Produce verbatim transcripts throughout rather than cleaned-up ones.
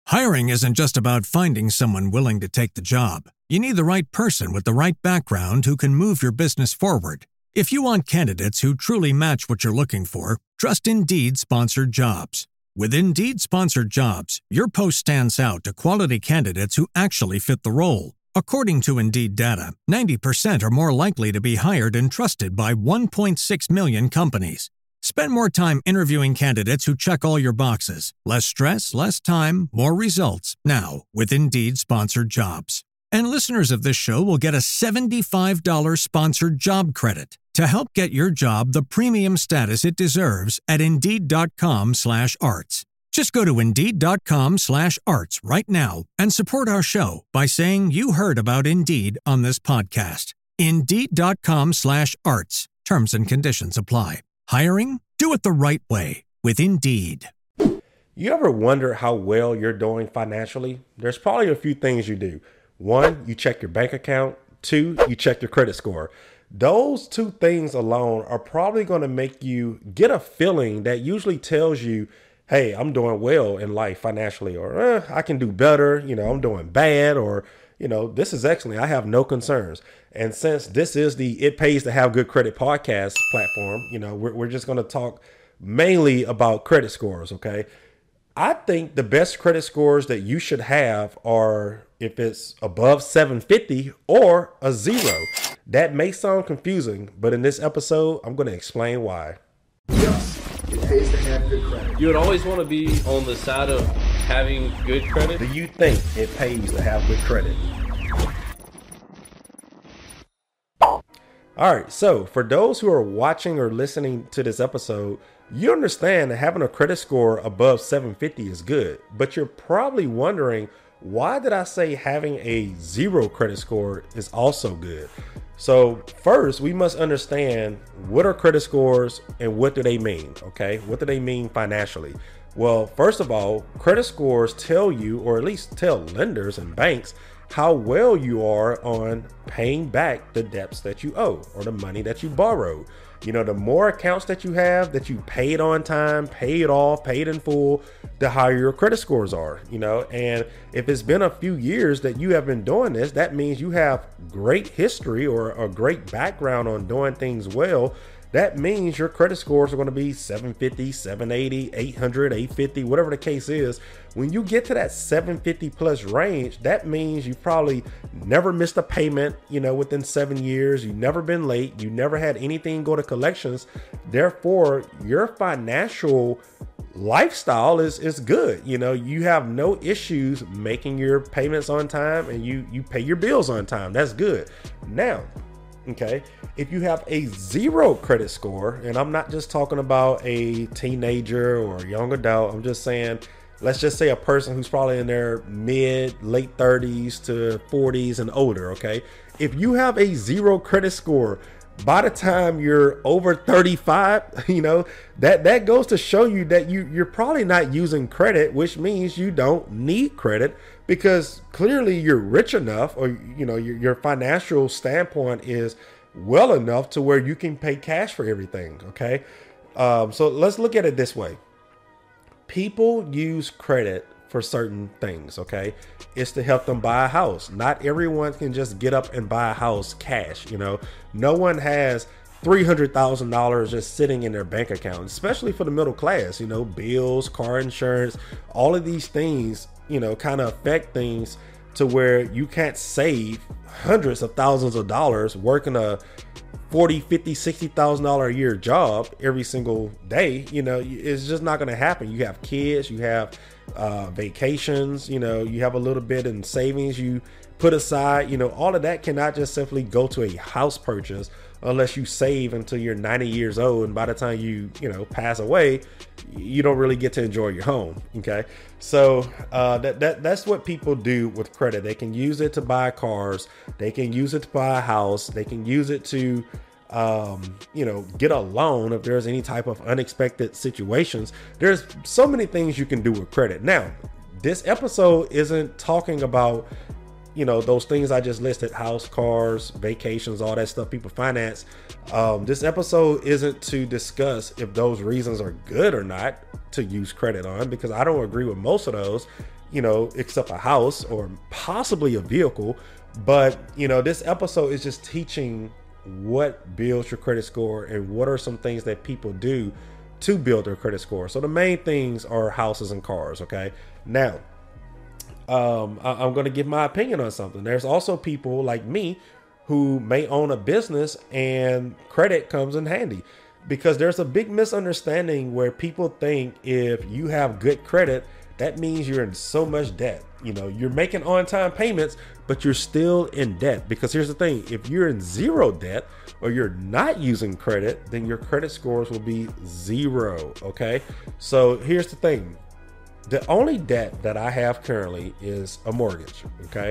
Hiring isn't just about finding someone willing to take the job. You need the right person with the right background who can move your business forward. If you want candidates who truly match what you're looking for, trust Indeed Sponsored Jobs. With Indeed Sponsored Jobs, your post stands out to quality candidates who actually fit the role. According to Indeed data, ninety percent are more likely to be hired and trusted by one point six million companies. Spend more time interviewing candidates who check all your boxes. Less stress, less time, more results. Now, with Indeed Sponsored Jobs. And listeners of this show will get a seventy-five dollars sponsored job credit to help get your job the premium status it deserves at Indeed.com slash arts. Just go to Indeed.com slash arts right now and support our show by saying you heard about Indeed on this podcast. Indeed.com slash arts. Terms and conditions apply. Hiring? Do it the right way with Indeed. You ever wonder how well you're doing financially? There's probably a few things you do. One, you check your bank account. Two, you check your credit score. Those two things alone are probably going to make you get a feeling that usually tells you, hey, I'm doing well in life financially, or eh, I can do better. You know, I'm doing bad, or, you know, this is excellent. I have no concerns. And since this is the It Pays to Have Good Credit podcast platform, you know, we're, we're just going to talk mainly about credit scores. Okay. I think the best credit scores that you should have are if it's above seven fifty or a zero. That may sound confusing, but in this episode, I'm going to explain why. Yes, it pays to have good credit. You would always want to be on the side of having good credit. Do you think it pays to have good credit? All right, so for those who are watching or listening to this episode, you understand that having a credit score above seven fifty is good, but you're probably wondering, why did I say having a zero credit score is also good? So first, we must understand what are credit scores and what do they mean, okay? What do they mean financially? Well, first of all, credit scores tell you, or at least tell lenders and banks, how well you are on paying back the debts that you owe or the money that you borrowed. You know, the more accounts that you have that you paid on time, paid off, paid in full, the higher your credit scores are, you know. And if it's been a few years that you have been doing this, that means you have great history or a great background on doing things well. That means your credit scores are going to be seven fifty, seven eighty, eight hundred, eight fifty, whatever the case is. When you get to that seven fifty plus range, that means you probably never missed a payment, you know, within seven years. You've never been late. You never had anything go to collections. Therefore, your financial lifestyle is is good. You know, you have no issues making your payments on time, and you you pay your bills on time. That's good. Now, okay, if you have a zero credit score, and I'm not just talking about a teenager or a young adult, I'm just saying, let's just say a person who's probably in their mid, late thirties to forties and older, okay? If you have a zero credit score, by the time you're over thirty-five, you know, that, that goes to show you that you, you're probably not using credit, which means you don't need credit, because clearly you're rich enough, or, you know, your, your financial standpoint is well enough to where you can pay cash for everything. Okay. Um, so let's look at it this way. People use credit for certain things. Okay. It's to help them buy a house. Not everyone can just get up and buy a house cash. You know, no one has three hundred thousand dollars just sitting in their bank account, especially for the middle class. You know, bills, car insurance, all of these things, you know, kind of affect things to where you can't save hundreds of thousands of dollars working a forty, fifty, sixty thousand dollars a year job every single day. You know, it's just not going to happen. You have kids, you have uh, vacations, you know, you have a little bit in savings you put aside. You know, all of that cannot just simply go to a house purchase unless you save until you're ninety years old. And by the time you, you know, pass away, you don't really get to enjoy your home. Okay. So uh, that, that that's what people do with credit. They can use it to buy cars. They can use it to buy a house. They can use it to, um, you know, get a loan if there's any type of unexpected situations. There's so many things you can do with credit. Now, this episode isn't talking about, you know, those things I just listed: house, cars, vacations, all that stuff people finance. Um, this episode isn't to discuss if those reasons are good or not to use credit on, because I don't agree with most of those. you know, except a house or possibly a vehicle. But, you know, this episode is just teaching what builds your credit score and what are some things that people do to build their credit score. So the main things are houses and cars. Okay. Now, um, I- I'm going to give my opinion on something. There's also people like me who may own a business and credit comes in handy, because there's a big misunderstanding where people think if you have good credit, that means you're in so much debt. You know, you're making on-time payments, but you're still in debt. Because here's the thing, if you're in zero debt or you're not using credit, then your credit scores will be zero. Okay. So here's the thing. The only debt that I have currently is a mortgage. Okay.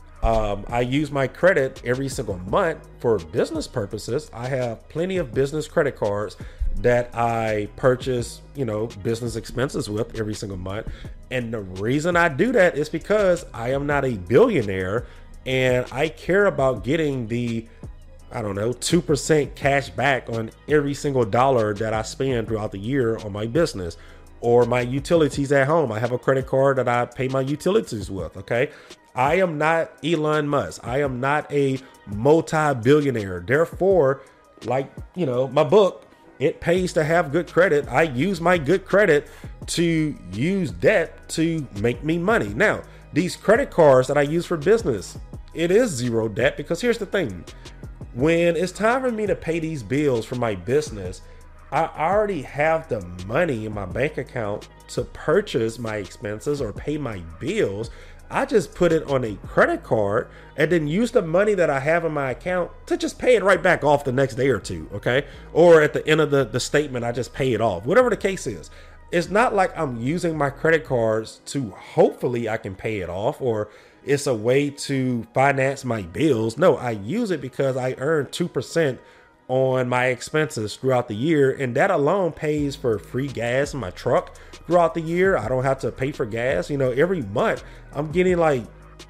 Um, I use my credit every single month for business purposes. I have plenty of business credit cards that I purchase, you know, business expenses with every single month. And the reason I do that is because I am not a billionaire and I care about getting the, I don't know, two percent cash back on every single dollar that I spend throughout the year on my business or my utilities at home. I have a credit card that I pay my utilities with. Okay. I am not Elon Musk. I am not a multi-billionaire. Therefore, like, you know, my book, it pays to have good credit. I use my good credit to use debt to make me money. Now, these credit cards that I use for business, it is zero debt, because here's the thing. When it's time for me to pay these bills for my business, I already have the money in my bank account to purchase my expenses or pay my bills. I just put it on a credit card and then use the money that I have in my account to just pay it right back off the next day or two. Okay. Or at the end of the, the statement, I just pay it off, whatever the case is. It's not like I'm using my credit cards to hopefully I can pay it off, or it's a way to finance my bills. No, I use it because I earn two percent on my expenses throughout the year. And that alone pays for free gas in my truck throughout the year. I don't have to pay for gas. You know, every month I'm getting like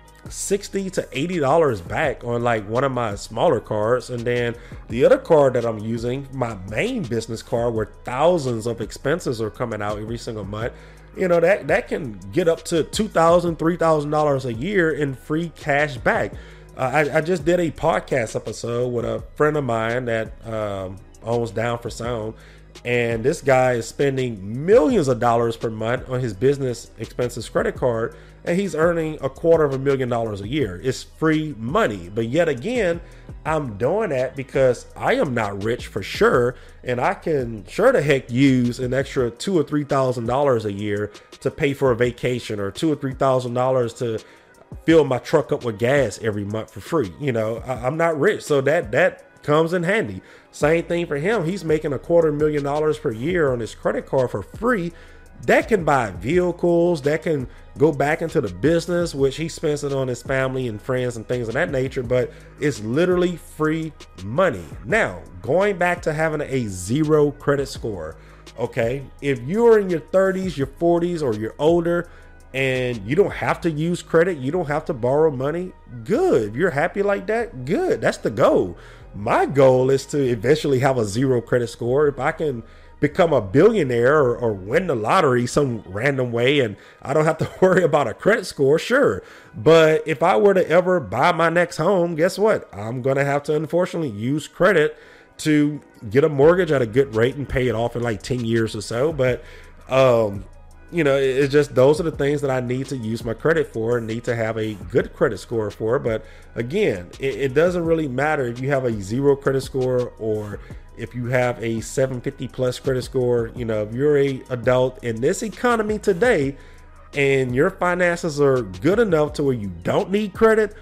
sixty to eighty dollars back on like one of my smaller cards. And then the other card that I'm using, my main business card, where thousands of expenses are coming out every single month, you know, that, that can get up to two thousand dollars, three thousand dollars a year in free cash back. Uh, I, I just did a podcast episode with a friend of mine that um, owns Down for Sound. And this guy is spending millions of dollars per month on his business expenses credit card, and he's earning a quarter of a million dollars a year. It's free money. But yet again, I'm doing that because I am not rich for sure, and I can sure the heck use an extra two or three thousand dollars a year to pay for a vacation, or two or three thousand dollars to fill my truck up with gas every month for free. You know, I, I'm not rich, so that that comes in handy. Same thing for him. He's making a quarter million dollars per year on his credit card for free. That can buy vehicles, that can go back into the business, which he spends it on his family and friends and things of that nature, but it's literally free money. Now, going back to having a zero credit score, okay, if you're in your thirties, your forties, or you're older, and you don't have to use credit, you don't have to borrow money, good. If you're happy like that, good. That's the goal. My goal is to eventually have a zero credit score. If I can become a billionaire or, or win the lottery some random way and I don't have to worry about a credit score, sure. But if I were to ever buy my next home, guess what? I'm going to have to unfortunately use credit to get a mortgage at a good rate and pay it off in like ten years or so. But, um, you know, it's just, those are the things that I need to use my credit for and need to have a good credit score for. But again, it, it doesn't really matter if you have a zero credit score or if you have a seven fifty plus credit score. You know, if you're a adult in this economy today and your finances are good enough to where you don't need credit,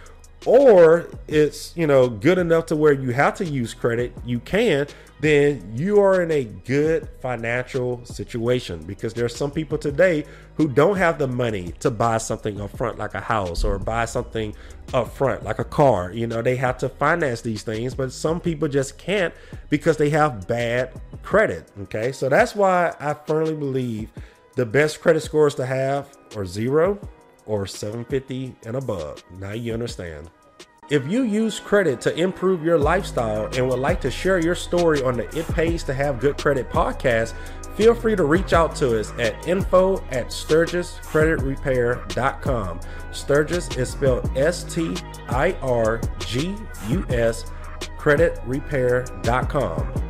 or it's, you know, good enough to where you have to use credit, you can, then you are in a good financial situation. Because there's some people today who don't have the money to buy something up front, like a house, or buy something up front, like a car. You know, they have to finance these things, but some people just can't because they have bad credit. Okay. So that's why I firmly believe the best credit scores to have are zero or seven fifty and above. Now you understand. If you use credit to improve your lifestyle and would like to share your story on the It Pays to Have Good Credit podcast, Feel free to reach out to us at info at sturgis credit repair dot com. Sturgis is spelled S T I R G U S credit repair dot com.